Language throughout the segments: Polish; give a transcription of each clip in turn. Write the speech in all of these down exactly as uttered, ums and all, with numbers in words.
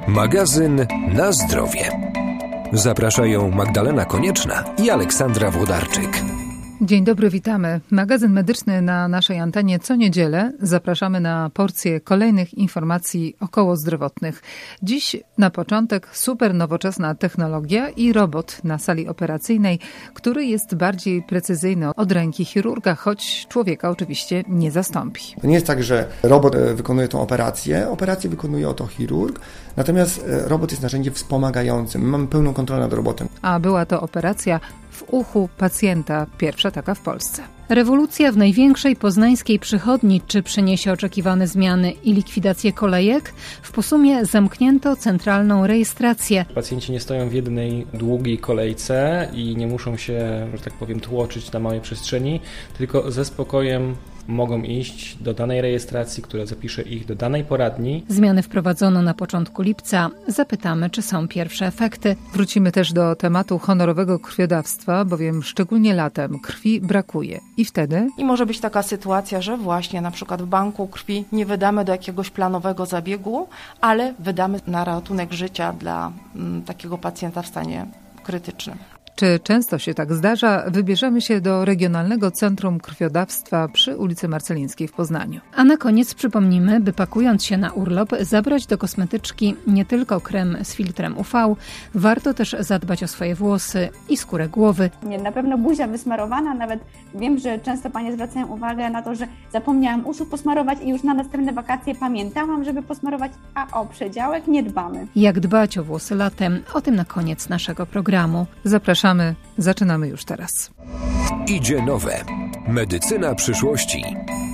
Magazyn Na zdrowie. Zapraszają Magdalena Konieczna i Aleksandra Włodarczyk. Dzień dobry, witamy. Magazyn medyczny na naszej antenie co niedzielę. Zapraszamy na porcję kolejnych informacji okołozdrowotnych. Dziś na początek super nowoczesna technologia i robot na sali operacyjnej, który jest bardziej precyzyjny od ręki chirurga, choć człowieka oczywiście nie zastąpi. To nie jest tak, że robot wykonuje tą operację. Operację wykonuje oto chirurg, natomiast robot jest narzędziem wspomagającym. My mamy pełną kontrolę nad robotem. A była to operacja w uchu pacjenta, pierwsza taka w Polsce. Rewolucja w największej poznańskiej przychodni. Czy przyniesie oczekiwane zmiany i likwidację kolejek? W Posumie zamknięto centralną rejestrację. Pacjenci nie stoją w jednej długiej kolejce i nie muszą się, że tak powiem, tłoczyć na małej przestrzeni, tylko ze spokojem mogą iść do danej rejestracji, która zapisze ich do danej poradni. Zmiany wprowadzono na początku lipca. Zapytamy, czy są pierwsze efekty. Wrócimy też do tematu honorowego krwiodawstwa, bowiem szczególnie latem krwi brakuje. I wtedy? I może być taka sytuacja, że właśnie na przykład w banku krwi nie wydamy do jakiegoś planowego zabiegu, ale wydamy na ratunek życia dla m, takiego pacjenta w stanie krytycznym. Czy często się tak zdarza? Wybierzemy się do Regionalnego Centrum Krwiodawstwa przy ulicy Marcelińskiej w Poznaniu. A na koniec przypomnimy, by pakując się na urlop, zabrać do kosmetyczki nie tylko krem z filtrem U V, warto też zadbać o swoje włosy i skórę głowy. Nie, na pewno buzia wysmarowana, nawet wiem, że często panie zwracają uwagę na to, że zapomniałam uszu posmarować i już na następne wakacje pamiętałam, żeby posmarować, a o przedziałek nie dbamy. Jak dbać o włosy latem? O tym na koniec naszego programu. Zapraszamy. Zaczynamy już teraz. Idzie nowe. Medycyna przyszłości.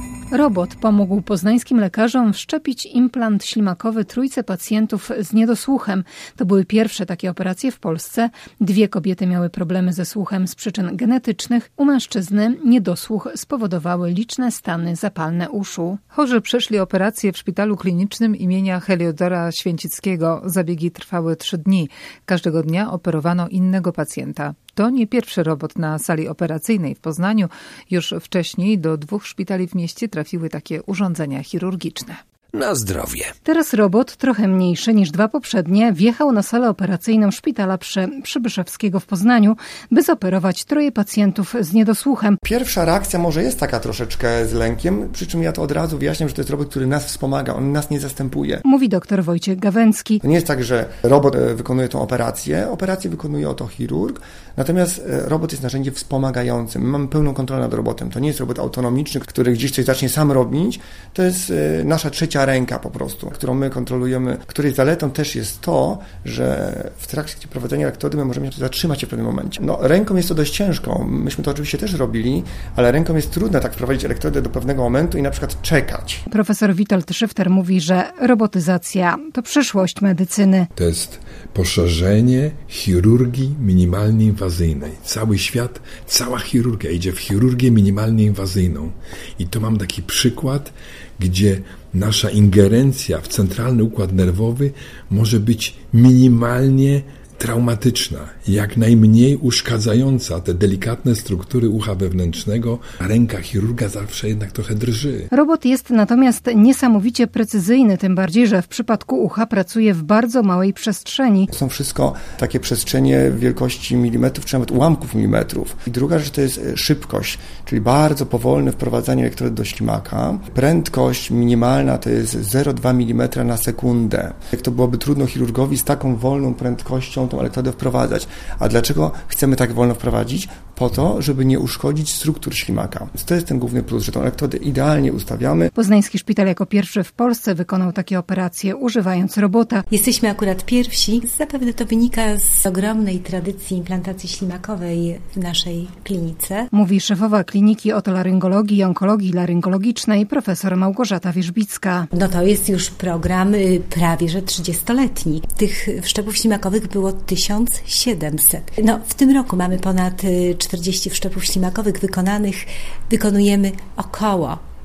Robot pomógł poznańskim lekarzom wszczepić implant ślimakowy trójce pacjentów z niedosłuchem. To były pierwsze takie operacje w Polsce. Dwie kobiety miały problemy ze słuchem z przyczyn genetycznych. U mężczyzny niedosłuch spowodowały liczne stany zapalne uszu. Chorzy przeszli operację w szpitalu klinicznym imienia Heliodora Święcickiego. Zabiegi trwały trzy dni. Każdego dnia operowano innego pacjenta. To nie pierwszy robot na sali operacyjnej w Poznaniu. Już wcześniej do dwóch szpitali w mieście trafiły takie urządzenia chirurgiczne. Na zdrowie. Teraz robot, trochę mniejszy niż dwa poprzednie, wjechał na salę operacyjną szpitala przy Przybyszewskiego w Poznaniu, by zoperować troje pacjentów z niedosłuchem. Pierwsza reakcja może jest taka troszeczkę z lękiem, przy czym ja to od razu wyjaśniam, że to jest robot, który nas wspomaga, on nas nie zastępuje. Mówi dr Wojciech Gawęcki. To nie jest tak, że robot wykonuje tą operację, operację wykonuje oto chirurg, natomiast robot jest narzędziem wspomagającym. My mamy pełną kontrolę nad robotem. To nie jest robot autonomiczny, który gdzieś coś zacznie sam robić, to jest nasza trzecia ręka po prostu, którą my kontrolujemy, której zaletą też jest to, że w trakcie prowadzenia elektrody my możemy zatrzymać się w pewnym momencie. No, ręką jest to dość ciężko, myśmy to oczywiście też robili, ale ręką jest trudno tak wprowadzić elektrodę do pewnego momentu i na przykład czekać. Profesor Witold Szyfter mówi, że robotyzacja to przyszłość medycyny. To jest poszerzenie chirurgii minimalnie inwazyjnej. Cały świat, cała chirurgia idzie w chirurgię minimalnie inwazyjną. I tu mam taki przykład, gdzie nasza ingerencja w centralny układ nerwowy może być minimalnie traumatyczna, jak najmniej uszkadzająca te delikatne struktury ucha wewnętrznego. Ręka chirurga zawsze jednak trochę drży. Robot jest natomiast niesamowicie precyzyjny, tym bardziej, że w przypadku ucha pracuje w bardzo małej przestrzeni. To są wszystko takie przestrzenie wielkości milimetrów, czy nawet ułamków milimetrów. I druga rzecz to jest szybkość, czyli bardzo powolne wprowadzanie elektrody do ślimaka. Prędkość minimalna to jest zero przecinek dwa milimetra na sekundę. Jak to byłoby trudno chirurgowi z taką wolną prędkością tą elektrodę wprowadzać. A dlaczego chcemy tak wolno wprowadzić? Po to, żeby nie uszkodzić struktur ślimaka. Więc to jest ten główny plus, że tą elektrodę idealnie ustawiamy. Poznański szpital jako pierwszy w Polsce wykonał takie operacje, używając robota. Jesteśmy akurat pierwsi. Zapewne to wynika z ogromnej tradycji implantacji ślimakowej w naszej klinice. Mówi szefowa kliniki otolaryngologii i onkologii laryngologicznej profesor Małgorzata Wierzbicka. No to jest już program prawie że trzydziestoletni. Tych wszczepów ślimakowych było tysiąc siedemset. No, w tym roku mamy ponad czterdzieści wszczepów ślimakowych wykonanych. Wykonujemy około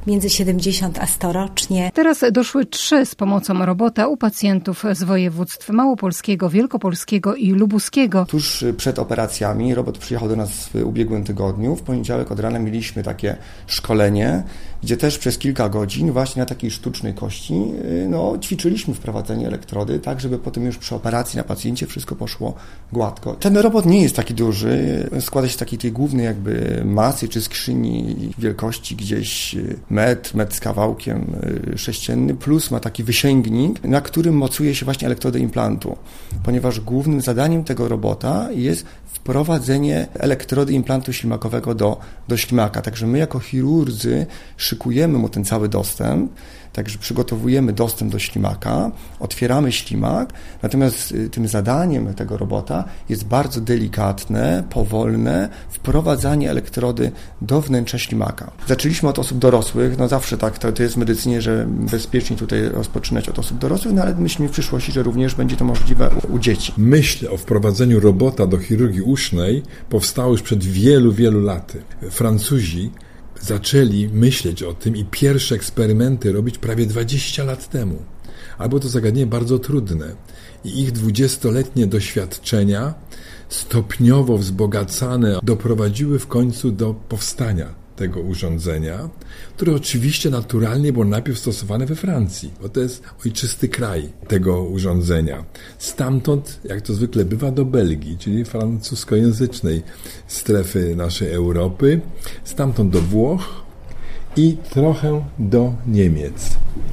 między siedemdziesiąt a sto rocznie. Teraz doszły trzy z pomocą robota u pacjentów z województw małopolskiego, wielkopolskiego i lubuskiego. Tuż przed operacjami robot przyjechał do nas w ubiegłym tygodniu. W poniedziałek od rana mieliśmy takie szkolenie, gdzie też przez kilka godzin właśnie na takiej sztucznej kości no, ćwiczyliśmy wprowadzenie elektrody, tak żeby potem już przy operacji na pacjencie wszystko poszło gładko. Ten robot nie jest taki duży, składa się z takiej tej głównej jakby masy czy skrzyni wielkości gdzieś metr, metr z kawałkiem sześcienny, plus ma taki wysięgnik, na którym mocuje się właśnie elektrody implantu, ponieważ głównym zadaniem tego robota jest wprowadzenie elektrody implantu ślimakowego do, do ślimaka. Także my jako chirurdzy szykujemy mu ten cały dostęp, także przygotowujemy dostęp do ślimaka, otwieramy ślimak, natomiast tym zadaniem tego robota jest bardzo delikatne, powolne wprowadzanie elektrody do wnętrza ślimaka. Zaczęliśmy od osób dorosłych, no zawsze tak to, to jest w medycynie, że bezpiecznie tutaj rozpoczynać od osób dorosłych, no ale myślimy w przyszłości, że również będzie to możliwe u, u dzieci. Myśl o wprowadzeniu robota do chirurgii usznej powstała już przed wielu, wielu laty. Francuzi zaczęli myśleć o tym i pierwsze eksperymenty robić prawie dwadzieścia lat temu. A było to zagadnienie bardzo trudne i ich dwudziestoletnie doświadczenia stopniowo wzbogacane doprowadziły w końcu do powstania tego urządzenia, które oczywiście naturalnie było najpierw stosowane we Francji, bo to jest ojczysty kraj tego urządzenia. Stamtąd, jak to zwykle bywa, do Belgii, czyli francuskojęzycznej strefy naszej Europy, stamtąd do Włoch i trochę do Niemiec.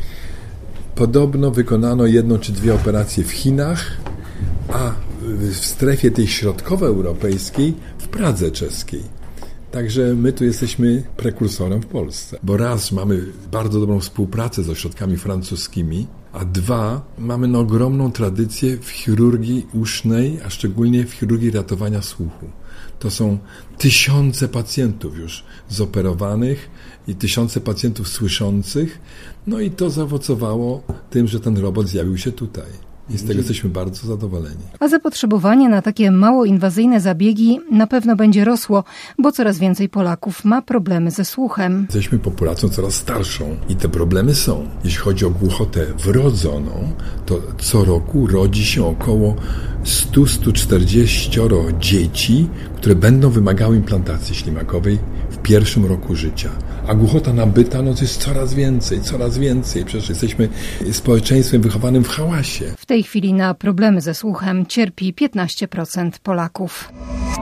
Podobno wykonano jedną czy dwie operacje w Chinach, a w strefie tej środkowoeuropejskiej w Pradze czeskiej. Także my tu jesteśmy prekursorem w Polsce, bo raz mamy bardzo dobrą współpracę z ośrodkami francuskimi, a dwa, mamy no ogromną tradycję w chirurgii usznej, a szczególnie w chirurgii ratowania słuchu. To są tysiące pacjentów już zoperowanych i tysiące pacjentów słyszących, no i to zaowocowało tym, że ten robot zjawił się tutaj. I z tego jesteśmy bardzo zadowoleni. A zapotrzebowanie na takie mało inwazyjne zabiegi na pewno będzie rosło, bo coraz więcej Polaków ma problemy ze słuchem. Jesteśmy populacją coraz starszą i te problemy są. Jeśli chodzi o głuchotę wrodzoną, to co roku rodzi się około sto do stu czterdziestu dzieci, które będą wymagały implantacji ślimakowej w pierwszym roku życia. A głuchota nabyta, no to jest coraz więcej, coraz więcej. Przecież jesteśmy społeczeństwem wychowanym w hałasie. W tej chwili na problemy ze słuchem cierpi piętnaście procent Polaków.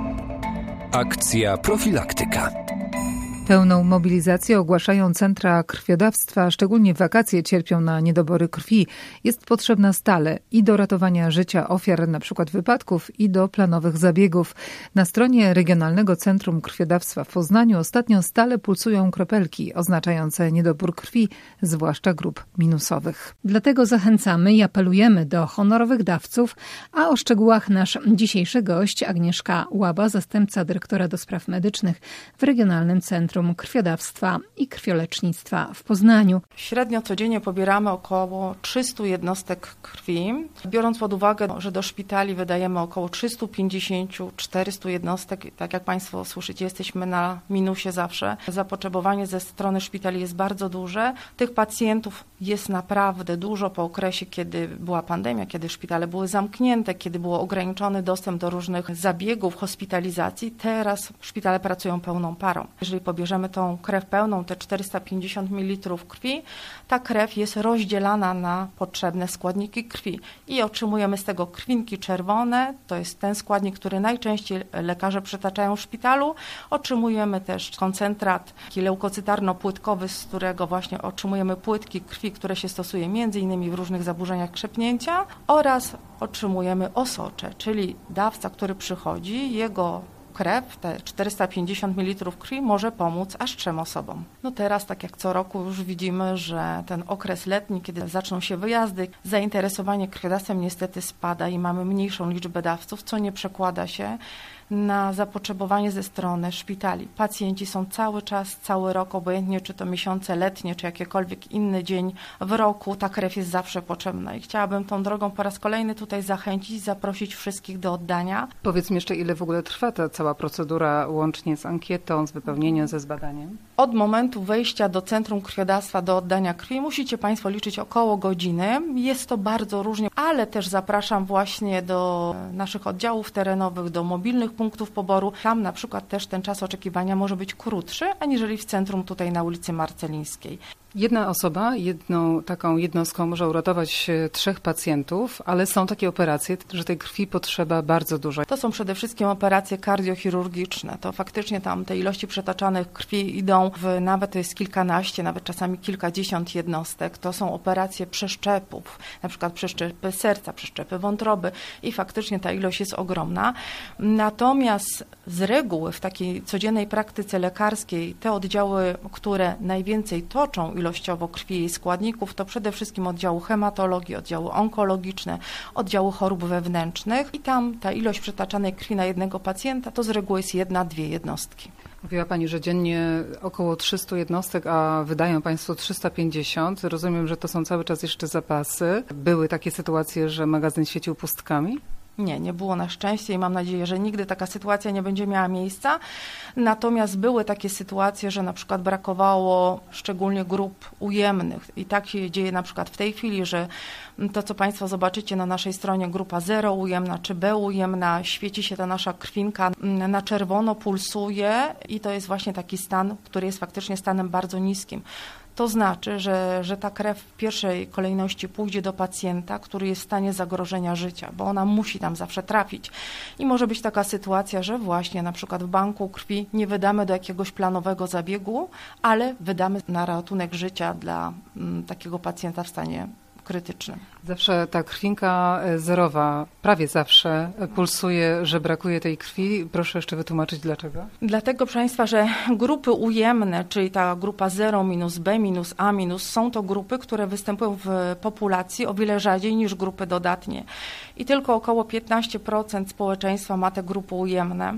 Akcja profilaktyka. Pełną mobilizację ogłaszają centra krwiodawstwa, szczególnie w wakacje cierpią na niedobory krwi. Jest potrzebna stale i do ratowania życia ofiar np. wypadków i do planowych zabiegów. Na stronie Regionalnego Centrum Krwiodawstwa w Poznaniu ostatnio stale pulsują kropelki oznaczające niedobór krwi, zwłaszcza grup minusowych. Dlatego zachęcamy i apelujemy do honorowych dawców, a o szczegółach nasz dzisiejszy gość Agnieszka Łaba, zastępca dyrektora do spraw medycznych w Regionalnym Centrum Krwiodawstwa i Krwiolecznictwa w Poznaniu. Średnio codziennie pobieramy około trzysta jednostek krwi. Biorąc pod uwagę, że do szpitali wydajemy około trzysta pięćdziesiąt do czterystu jednostek, tak jak Państwo słyszycie, jesteśmy na minusie zawsze. Zapotrzebowanie ze strony szpitali jest bardzo duże. Tych pacjentów jest naprawdę dużo po okresie, kiedy była pandemia, kiedy szpitale były zamknięte, kiedy był ograniczony dostęp do różnych zabiegów, hospitalizacji. Teraz szpitale pracują pełną parą. Jeżeli pobierzemy tą krew pełną, te czterysta pięćdziesiąt mililitrów krwi, ta krew jest rozdzielana na potrzebne składniki krwi i otrzymujemy z tego krwinki czerwone, to jest ten składnik, który najczęściej lekarze przytaczają w szpitalu. Otrzymujemy też koncentrat leukocytarno-płytkowy, z którego właśnie otrzymujemy płytki krwi, które się stosuje między innymi w różnych zaburzeniach krzepnięcia, oraz otrzymujemy osocze, czyli dawca, który przychodzi, jego krew, te czterysta pięćdziesiąt mililitrów krwi może pomóc aż trzem osobom. No teraz, tak jak co roku już widzimy, że ten okres letni, kiedy zaczną się wyjazdy, zainteresowanie krwiodawstwem niestety spada i mamy mniejszą liczbę dawców, co nie przekłada się na zapotrzebowanie ze strony szpitali. Pacjenci są cały czas, cały rok, obojętnie czy to miesiące letnie, czy jakiekolwiek inny dzień w roku, ta krew jest zawsze potrzebna. I chciałabym tą drogą po raz kolejny tutaj zachęcić, zaprosić wszystkich do oddania. Powiedz mi jeszcze, ile w ogóle trwa ta cała procedura, łącznie z ankietą, z wypełnieniem, ze zbadaniem? Od momentu wejścia do Centrum Krwiodawstwa, do oddania krwi musicie Państwo liczyć około godziny. Jest to bardzo różnie, ale też zapraszam właśnie do naszych oddziałów terenowych, do mobilnych punktów poboru. Tam na przykład też ten czas oczekiwania może być krótszy, aniżeli w centrum tutaj na ulicy Marcelińskiej. Jedna osoba, jedną taką jednostką może uratować trzech pacjentów, ale są takie operacje, że tej krwi potrzeba bardzo dużo. To są przede wszystkim operacje kardiochirurgiczne. To faktycznie tam te ilości przetaczanych krwi idą w nawet to jest kilkanaście, nawet czasami kilkadziesiąt jednostek. To są operacje przeszczepów, na przykład przeszczepy serca, przeszczepy wątroby i faktycznie ta ilość jest ogromna. Natomiast z reguły w takiej codziennej praktyce lekarskiej te oddziały, które najwięcej toczą ilościowo krwi i składników, to przede wszystkim oddziału hematologii, oddziały onkologiczne, oddziału chorób wewnętrznych i tam ta ilość przetaczanej krwi na jednego pacjenta to z reguły jest jedna, dwie jednostki. Mówiła Pani, że dziennie około trzysta jednostek, a wydają Państwo trzysta pięćdziesiąt. Rozumiem, że to są cały czas jeszcze zapasy. Były takie sytuacje, że magazyn świecił pustkami? Nie, nie było na szczęście i mam nadzieję, że nigdy taka sytuacja nie będzie miała miejsca. Natomiast były takie sytuacje, że na przykład brakowało szczególnie grup ujemnych i tak się dzieje na przykład w tej chwili, że to, co Państwo zobaczycie na naszej stronie, grupa zero ujemna czy B ujemna, świeci się ta nasza krwinka na czerwono, pulsuje i to jest właśnie taki stan, który jest faktycznie stanem bardzo niskim. To znaczy, że, że ta krew w pierwszej kolejności pójdzie do pacjenta, który jest w stanie zagrożenia życia, bo ona musi tam zawsze trafić. I może być taka sytuacja, że właśnie na przykład w banku krwi nie wydamy do jakiegoś planowego zabiegu, ale wydamy na ratunek życia dla m, takiego pacjenta w stanie krytycznym. Zawsze ta krwinka zerowa, prawie zawsze pulsuje, że brakuje tej krwi. Proszę jeszcze wytłumaczyć dlaczego? Dlatego, proszę Państwa, że grupy ujemne, czyli ta grupa zero minus B minus A minus, są to grupy, które występują w populacji o wiele rzadziej niż grupy dodatnie. I tylko około piętnaście procent społeczeństwa ma te grupy ujemne.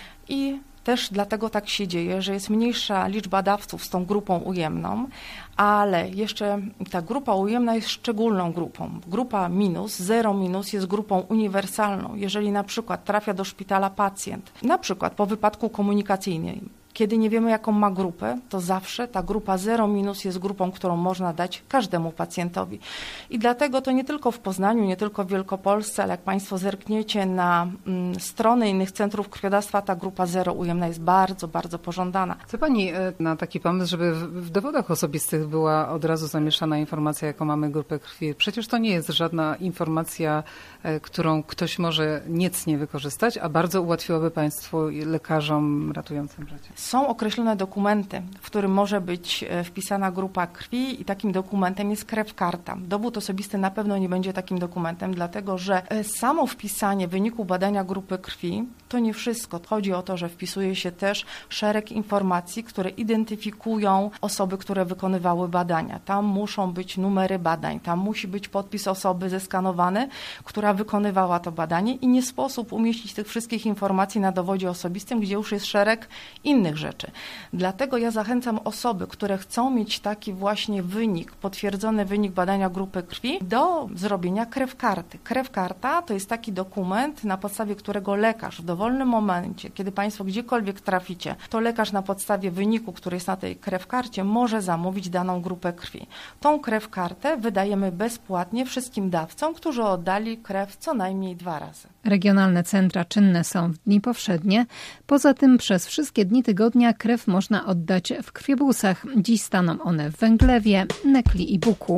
I też dlatego tak się dzieje, że jest mniejsza liczba dawców z tą grupą ujemną, ale jeszcze ta grupa ujemna jest szczególną grupą. Grupa minus, zero minus jest grupą uniwersalną. Jeżeli na przykład trafia do szpitala pacjent, na przykład po wypadku komunikacyjnym, kiedy nie wiemy, jaką ma grupę, to zawsze ta grupa zero minus jest grupą, którą można dać każdemu pacjentowi. I dlatego to nie tylko w Poznaniu, nie tylko w Wielkopolsce, ale jak Państwo zerkniecie na mm, strony innych centrów krwiodawstwa, ta grupa zero ujemna jest bardzo, bardzo pożądana. Co Pani na taki pomysł, żeby w, w dowodach osobistych była od razu zamieszczana informacja, jaką mamy grupę krwi? Przecież to nie jest żadna informacja, e, którą ktoś może niecnie wykorzystać, a bardzo ułatwiłoby Państwu lekarzom ratującym życie. Są określone dokumenty, w którym może być wpisana grupa krwi i takim dokumentem jest krew karta. Dowód osobisty na pewno nie będzie takim dokumentem, dlatego że samo wpisanie wyniku badania grupy krwi to nie wszystko. Chodzi o to, że wpisuje się też szereg informacji, które identyfikują osoby, które wykonywały badania. Tam muszą być numery badań, tam musi być podpis osoby zeskanowany, która wykonywała to badanie i nie sposób umieścić tych wszystkich informacji na dowodzie osobistym, gdzie już jest szereg innych rzeczy. Dlatego ja zachęcam osoby, które chcą mieć taki właśnie wynik, potwierdzony wynik badania grupy krwi, do zrobienia krew karty. Krew karta to jest taki dokument, na podstawie którego lekarz w dowolnym momencie, kiedy Państwo gdziekolwiek traficie, to lekarz na podstawie wyniku, który jest na tej krew karcie, może zamówić daną grupę krwi. Tą krew kartę wydajemy bezpłatnie wszystkim dawcom, którzy oddali krew co najmniej dwa razy. Regionalne centra czynne są w dni powszednie. Poza tym przez wszystkie dni tygodnia krew można oddać w krwiobusach. Dziś staną one w Węglewie, Nekli i Buku.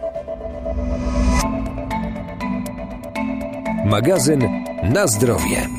Magazyn Na zdrowie.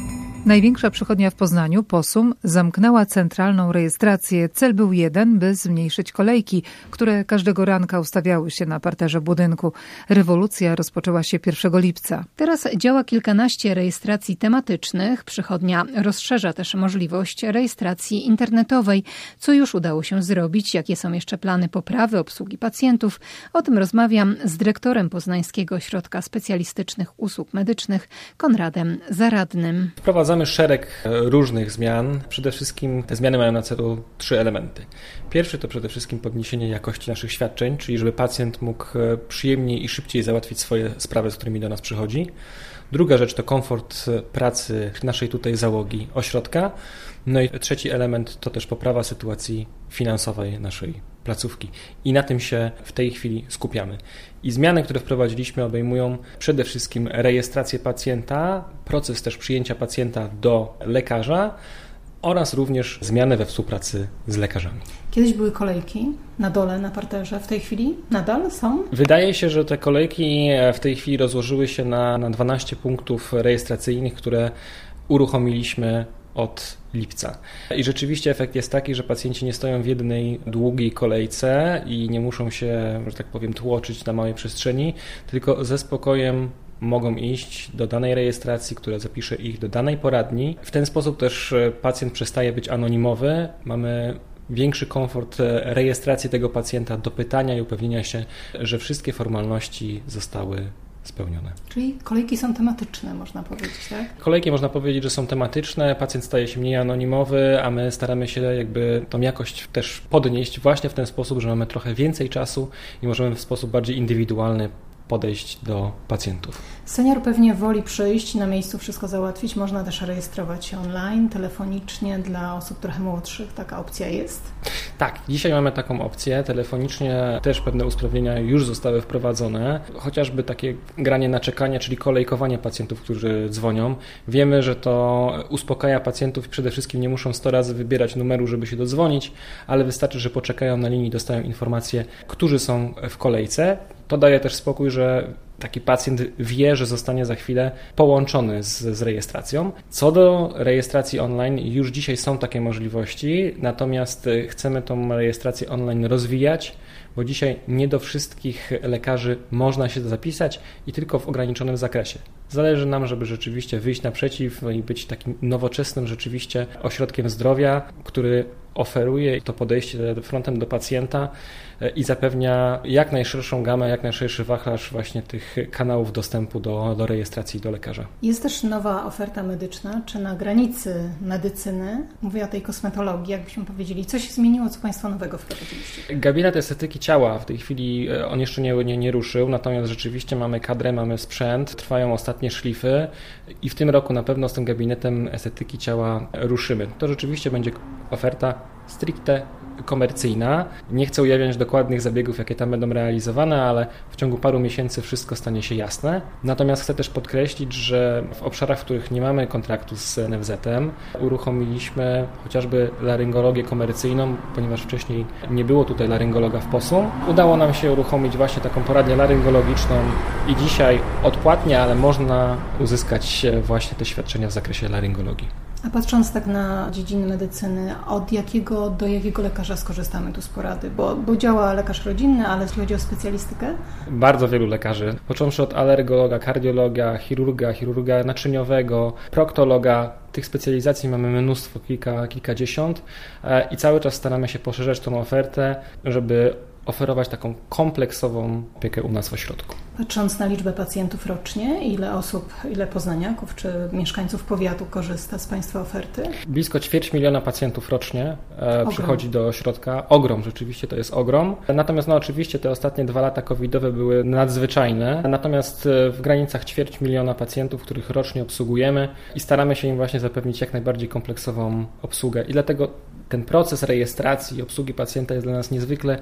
Największa przychodnia w Poznaniu, Posum, zamknęła centralną rejestrację. Cel był jeden, by zmniejszyć kolejki, które każdego ranka ustawiały się na parterze budynku. Rewolucja rozpoczęła się pierwszego lipca. Teraz działa kilkanaście rejestracji tematycznych. Przychodnia rozszerza też możliwość rejestracji internetowej. Co już udało się zrobić? Jakie są jeszcze plany poprawy obsługi pacjentów? O tym rozmawiam z dyrektorem Poznańskiego Ośrodka Specjalistycznych Usług Medycznych, Konradem Zaradnym. Wprowadzamy szereg różnych zmian. Przede wszystkim te zmiany mają na celu trzy elementy. Pierwszy to przede wszystkim podniesienie jakości naszych świadczeń, czyli żeby pacjent mógł przyjemniej i szybciej załatwić swoje sprawy, z którymi do nas przychodzi. Druga rzecz to komfort pracy naszej tutaj załogi ośrodka. No i trzeci element to też poprawa sytuacji finansowej naszej placówki. I na tym się w tej chwili skupiamy. I zmiany, które wprowadziliśmy, obejmują przede wszystkim rejestrację pacjenta, proces też przyjęcia pacjenta do lekarza oraz również zmiany we współpracy z lekarzami. Kiedyś były kolejki na dole, na parterze. W tej chwili nadal są? Wydaje się, że te kolejki w tej chwili rozłożyły się na, na dwanaście punktów rejestracyjnych, które uruchomiliśmy od lipca. I rzeczywiście efekt jest taki, że pacjenci nie stoją w jednej długiej kolejce i nie muszą się, że tak powiem, tłoczyć na małej przestrzeni, tylko ze spokojem mogą iść do danej rejestracji, która zapisze ich do danej poradni. W ten sposób też pacjent przestaje być anonimowy. Mamy większy komfort rejestracji tego pacjenta, dopytania i upewnienia się, że wszystkie formalności zostały spełnione. Czyli kolejki są tematyczne, można powiedzieć, tak? Kolejki można powiedzieć, że są tematyczne, pacjent staje się mniej anonimowy, a my staramy się jakby tą jakość też podnieść właśnie w ten sposób, że mamy trochę więcej czasu i możemy w sposób bardziej indywidualny podejść do pacjentów. Senior pewnie woli przyjść, na miejscu wszystko załatwić. Można też rejestrować się online, telefonicznie dla osób trochę młodszych. Taka opcja jest? Tak, dzisiaj mamy taką opcję. Telefonicznie też pewne usprawnienia już zostały wprowadzone. Chociażby takie granie na czekanie, czyli kolejkowanie pacjentów, którzy dzwonią. Wiemy, że to uspokaja pacjentów i przede wszystkim nie muszą sto razy wybierać numeru, żeby się dodzwonić, ale wystarczy, że poczekają na linii, dostają informację, którzy są w kolejce. To daje też spokój, że taki pacjent wie, że zostanie za chwilę połączony z, z rejestracją. Co do rejestracji online, już dzisiaj są takie możliwości, natomiast chcemy tą rejestrację online rozwijać, bo dzisiaj nie do wszystkich lekarzy można się zapisać i tylko w ograniczonym zakresie. Zależy nam, żeby rzeczywiście wyjść naprzeciw i być takim nowoczesnym rzeczywiście ośrodkiem zdrowia, który oferuje to podejście frontem do pacjenta i zapewnia jak najszerszą gamę, jak najszerszy wachlarz właśnie tych kanałów dostępu do, do rejestracji do lekarza. Jest też nowa oferta medyczna, czy na granicy medycyny, mówię o tej kosmetologii, jakbyśmy powiedzieli, co się zmieniło, co Państwo nowego wprowadziliście? Gabinet estetyki ciała, w tej chwili on jeszcze nie, nie, nie ruszył, natomiast rzeczywiście mamy kadrę, mamy sprzęt, trwają ostatnie szlify i w tym roku na pewno z tym gabinetem estetyki ciała ruszymy. To rzeczywiście będzie oferta stricte komercyjna. Nie chcę ujawniać dokładnych zabiegów, jakie tam będą realizowane, ale w ciągu paru miesięcy wszystko stanie się jasne. Natomiast chcę też podkreślić, że w obszarach, w których nie mamy kontraktu z N F Z-em, uruchomiliśmy chociażby laryngologię komercyjną, ponieważ wcześniej nie było tutaj laryngologa w Posum. Udało nam się uruchomić właśnie taką poradnię laryngologiczną i dzisiaj odpłatnie, ale można uzyskać właśnie te świadczenia w zakresie laryngologii. A patrząc tak na dziedzinę medycyny, od jakiego do jakiego lekarza skorzystamy tu z porady? Bo, bo działa lekarz rodzinny, ale jeśli chodzi o specjalistykę? Bardzo wielu lekarzy, począwszy od alergologa, kardiologa, chirurga, chirurga naczyniowego, proktologa. Tych specjalizacji mamy mnóstwo, kilka, kilkadziesiąt i cały czas staramy się poszerzać tą ofertę, żeby oferować taką kompleksową opiekę u nas w ośrodku. Patrząc na liczbę pacjentów rocznie, ile osób, ile poznaniaków czy mieszkańców powiatu korzysta z Państwa oferty? Blisko ćwierć miliona pacjentów rocznie e, przychodzi do ośrodka. Ogrom, rzeczywiście to jest ogrom. Natomiast no oczywiście te ostatnie dwa lata covidowe były nadzwyczajne. Natomiast w granicach ćwierć miliona pacjentów, których rocznie obsługujemy i staramy się im właśnie zapewnić jak najbardziej kompleksową obsługę. I dlatego ten proces rejestracji i obsługi pacjenta jest dla nas niezwykle istotny.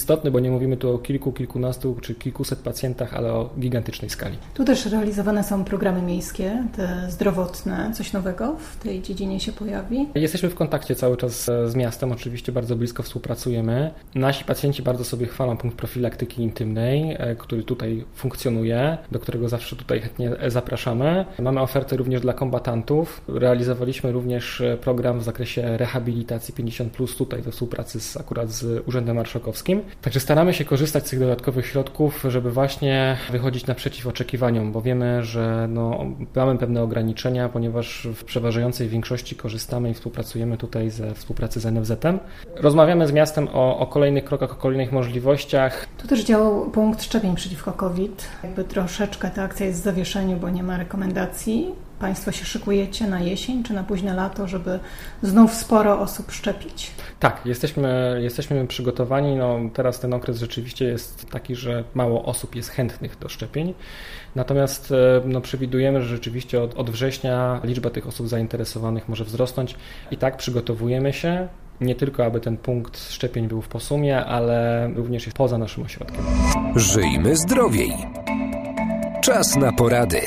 istotny, bo nie mówimy tu o kilku, kilkunastu czy kilkuset pacjentach, ale o gigantycznej skali. Tu też realizowane są programy miejskie, te zdrowotne. Coś nowego w tej dziedzinie się pojawi? Jesteśmy w kontakcie cały czas z miastem, oczywiście bardzo blisko współpracujemy. Nasi pacjenci bardzo sobie chwalą punkt profilaktyki intymnej, który tutaj funkcjonuje, do którego zawsze tutaj chętnie zapraszamy. Mamy ofertę również dla kombatantów. Realizowaliśmy również program w zakresie rehabilitacji pięćdziesiąt plus tutaj we współpracy z, akurat z Urzędem Marszałkowskim. Także staramy się korzystać z tych dodatkowych środków, żeby właśnie wychodzić naprzeciw oczekiwaniom, bo wiemy, że no, mamy pewne ograniczenia, ponieważ w przeważającej większości korzystamy i współpracujemy tutaj ze współpracy z N F Z-em. Rozmawiamy z miastem o, o kolejnych krokach, o kolejnych możliwościach. Tu też działał punkt szczepień przeciwko COVID. Jakby troszeczkę ta akcja jest w zawieszeniu, bo nie ma rekomendacji. Państwo się szykujecie na jesień czy na późne lato, żeby znów sporo osób szczepić? Tak, jesteśmy, jesteśmy przygotowani. No, teraz ten okres rzeczywiście jest taki, że mało osób jest chętnych do szczepień. Natomiast no, przewidujemy, że rzeczywiście od, od września liczba tych osób zainteresowanych może wzrosnąć. I tak przygotowujemy się. Nie tylko, aby ten punkt szczepień był w Posumie, ale również poza naszym ośrodkiem. Żyjmy zdrowiej. Czas na porady.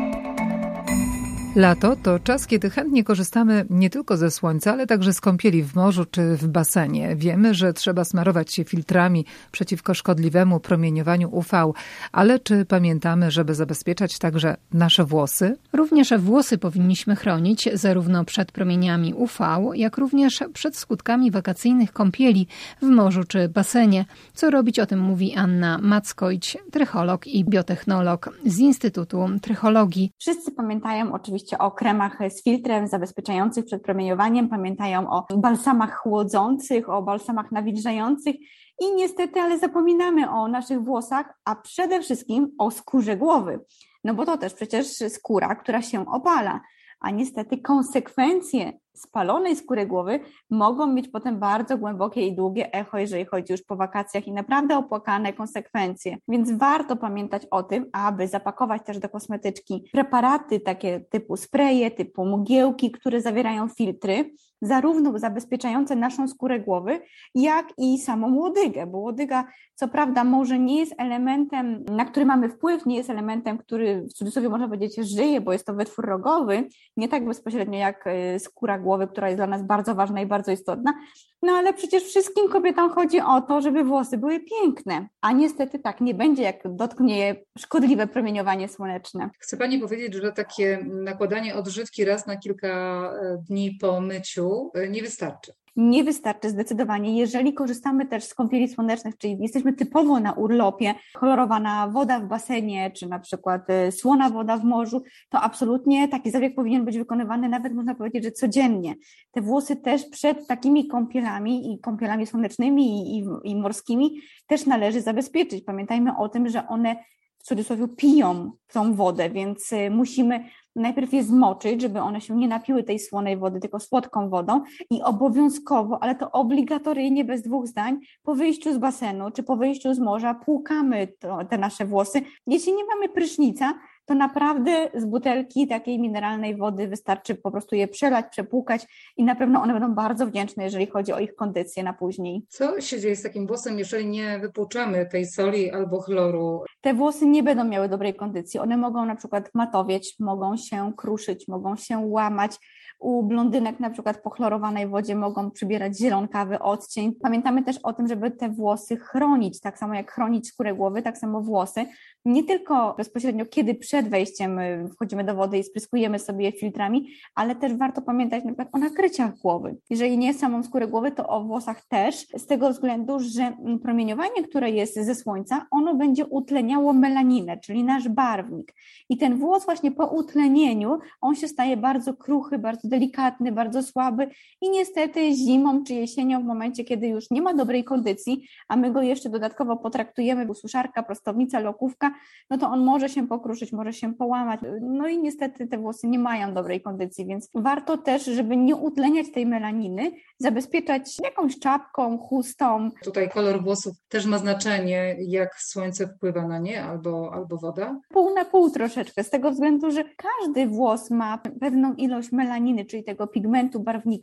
Lato to czas, kiedy chętnie korzystamy nie tylko ze słońca, ale także z kąpieli w morzu czy w basenie. Wiemy, że trzeba smarować się filtrami przeciwko szkodliwemu promieniowaniu U V, ale czy pamiętamy, żeby zabezpieczać także nasze włosy? Również włosy powinniśmy chronić zarówno przed promieniami U V, jak również przed skutkami wakacyjnych kąpieli w morzu czy basenie. Co robić, o tym mówi Anna Mackojć, trycholog i biotechnolog z Instytutu Trychologii. Wszyscy pamiętają oczywiście o kremach z filtrem zabezpieczających przed promieniowaniem, pamiętają o balsamach chłodzących, o balsamach nawilżających i niestety, ale zapominamy o naszych włosach, a przede wszystkim o skórze głowy. No bo to też przecież skóra, która się opala, a niestety konsekwencje spalonej skóry głowy mogą mieć potem bardzo głębokie i długie echo, jeżeli chodzi już po wakacjach i naprawdę opłakane konsekwencje. Więc warto pamiętać o tym, aby zapakować też do kosmetyczki preparaty takie typu spreje, typu mgiełki, które zawierają filtry, zarówno zabezpieczające naszą skórę głowy, jak i samą łodygę, bo łodyga co prawda może nie jest elementem, na który mamy wpływ, nie jest elementem, który w cudzysłowie można powiedzieć żyje, bo jest to wytwór rogowy, nie tak bezpośrednio jak skóra głowy, która jest dla nas bardzo ważna i bardzo istotna, no ale przecież wszystkim kobietom chodzi o to, żeby włosy były piękne, a niestety tak nie będzie, jak dotknie je szkodliwe promieniowanie słoneczne. Chce Pani powiedzieć, że takie nakładanie odżywki raz na kilka dni po myciu nie wystarczy? Nie wystarczy zdecydowanie. Jeżeli korzystamy też z kąpieli słonecznych, czyli jesteśmy typowo na urlopie, kolorowana woda w basenie, czy na przykład słona woda w morzu, to absolutnie taki zabieg powinien być wykonywany nawet można powiedzieć, że codziennie. Te włosy też przed takimi kąpielami i kąpielami słonecznymi i, i, i morskimi też należy zabezpieczyć. Pamiętajmy o tym, że one w cudzysłowie piją tą wodę, więc musimy najpierw je zmoczyć, żeby one się nie napiły tej słonej wody, tylko słodką wodą i obowiązkowo, ale to obligatoryjnie, bez dwóch zdań, po wyjściu z basenu czy po wyjściu z morza płukamy to, te nasze włosy. Jeśli nie mamy prysznica, to naprawdę z butelki takiej mineralnej wody wystarczy po prostu je przelać, przepłukać i na pewno one będą bardzo wdzięczne, jeżeli chodzi o ich kondycję na później. Co się dzieje z takim włosem, jeżeli nie wypłuczamy tej soli albo chloru? Te włosy nie będą miały dobrej kondycji. One mogą na przykład matowieć, mogą się kruszyć, mogą się łamać. U blondynek na przykład po chlorowanej wodzie mogą przybierać zielonkawszy odcień. Pamiętamy też o tym, żeby te włosy chronić, tak samo jak chronić skórę głowy, tak samo włosy. Nie tylko bezpośrednio, kiedy przed wejściem wchodzimy do wody i spryskujemy sobie je filtrami, ale też warto pamiętać na przykład o nakryciach głowy. Jeżeli nie samą skórę głowy, to o włosach też, z tego względu, że promieniowanie, które jest ze słońca, ono będzie utleniało melaninę, czyli nasz barwnik. I ten włos właśnie po utlenieniu, on się staje bardzo kruchy, bardzo delikatny, bardzo słaby i niestety zimą czy jesienią, w momencie, kiedy już nie ma dobrej kondycji, a my go jeszcze dodatkowo potraktujemy, suszarka, prostownica, lokówka, no to on może się pokruszyć, może się połamać. No i niestety te włosy nie mają dobrej kondycji, więc warto też, żeby nie utleniać tej melaniny, zabezpieczać jakąś czapką, chustą. Tutaj kolor włosów też ma znaczenie, jak słońce wpływa na nie, albo, albo woda? Pół na pół troszeczkę, z tego względu, że każdy włos ma pewną ilość melaniny, czyli tego pigmentu, barwnika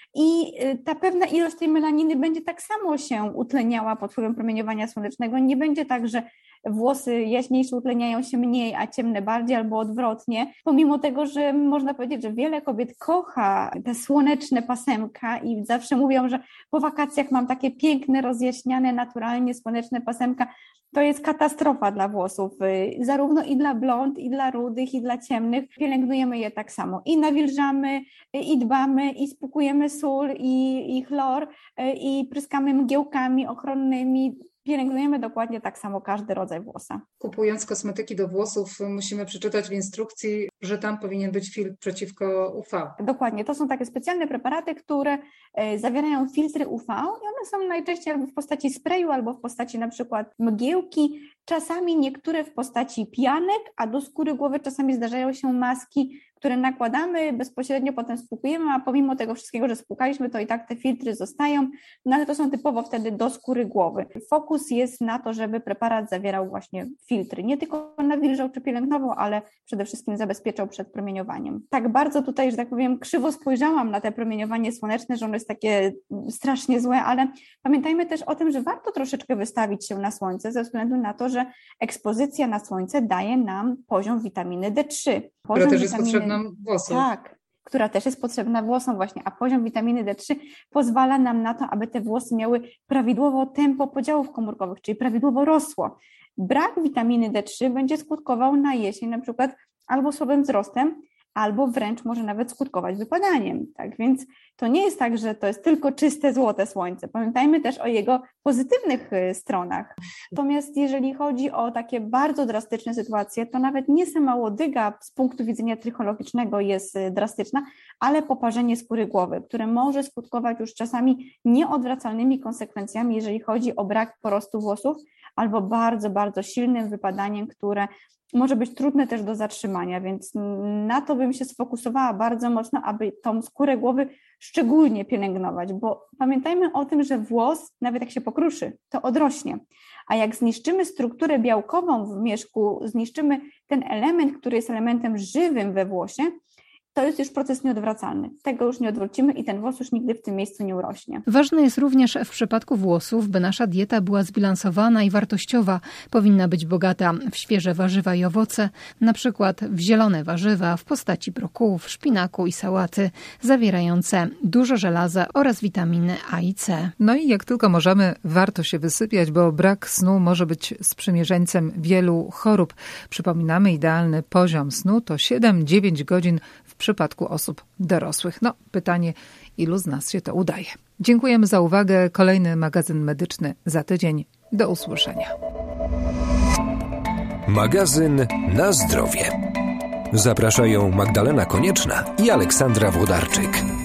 i ta pewna ilość tej melaniny będzie tak samo się utleniała pod wpływem promieniowania słonecznego. Nie będzie tak, że włosy jaśniejsze utleniają się mniej, a ciemne bardziej, albo odwrotnie. Pomimo tego, że można powiedzieć, że wiele kobiet kocha te słoneczne pasemka i zawsze mówią, że po wakacjach mam takie piękne, rozjaśniane, naturalnie słoneczne pasemka. To jest katastrofa dla włosów, zarówno i dla blond, i dla rudych, i dla ciemnych. Pielęgnujemy je tak samo. I nawilżamy, i dbamy, i spłukujemy sól, i, i chlor, i pryskamy mgiełkami ochronnymi. Pielęgnujemy dokładnie tak samo każdy rodzaj włosa. Kupując kosmetyki do włosów, musimy przeczytać w instrukcji, że tam powinien być filtr przeciwko U V. Dokładnie, to są takie specjalne preparaty, które zawierają filtry U V i one są najczęściej albo w postaci sprayu, albo w postaci na przykład mgiełki, czasami niektóre w postaci pianek, a do skóry głowy czasami zdarzają się maski, które nakładamy, bezpośrednio potem spłukujemy, a pomimo tego wszystkiego, że spłukaliśmy, to i tak te filtry zostają, no ale to są typowo wtedy do skóry głowy. Fokus jest na to, żeby preparat zawierał właśnie filtry, nie tylko nawilżał czy pielęgnował, ale przede wszystkim zabezpieczał przed promieniowaniem. Tak bardzo tutaj, że tak powiem, krzywo spojrzałam na te promieniowanie słoneczne, że ono jest takie strasznie złe, ale pamiętajmy też o tym, że warto troszeczkę wystawić się na słońce ze względu na to, że ekspozycja na słońce daje nam poziom witaminy D trzy. Poziom Która też jest witaminy... potrzebna włosom. Tak, która też jest potrzebna włosom właśnie, a poziom witaminy D trzy pozwala nam na to, aby te włosy miały prawidłowo tempo podziałów komórkowych, czyli prawidłowo rosło. Brak witaminy D trzy będzie skutkował na jesień na przykład albo słabym wzrostem, albo wręcz może nawet skutkować wypadaniem. Tak więc to nie jest tak, że to jest tylko czyste, złote słońce. Pamiętajmy też o jego pozytywnych stronach. Natomiast jeżeli chodzi o takie bardzo drastyczne sytuacje, to nawet nie sama łodyga z punktu widzenia trichologicznego jest drastyczna, ale poparzenie skóry głowy, które może skutkować już czasami nieodwracalnymi konsekwencjami, jeżeli chodzi o brak porostu włosów, albo bardzo, bardzo silnym wypadaniem, które może być trudne też do zatrzymania, więc na to bym się sfokusowała bardzo mocno, aby tą skórę głowy szczególnie pielęgnować, bo pamiętajmy o tym, że włos, nawet jak się pokruszy, to odrośnie, a jak zniszczymy strukturę białkową w mieszku, zniszczymy ten element, który jest elementem żywym we włosie, to jest już proces nieodwracalny. Tego już nie odwrócimy i ten włos już nigdy w tym miejscu nie urośnie. Ważne jest również w przypadku włosów, by nasza dieta była zbilansowana i wartościowa. Powinna być bogata w świeże warzywa i owoce, na przykład w zielone warzywa w postaci brokułów, szpinaku i sałaty, zawierające dużo żelaza oraz witaminy A i C. No i jak tylko możemy, warto się wysypiać, bo brak snu może być sprzymierzeńcem wielu chorób. Przypominamy, idealny poziom snu to siedem do dziewięciu godzin w przypadku osób dorosłych. No, pytanie, ilu z nas się to udaje. Dziękujemy za uwagę. Kolejny magazyn medyczny za tydzień. Do usłyszenia. Magazyn na zdrowie. Zapraszają Magdalena Konieczna i Aleksandra Włodarczyk.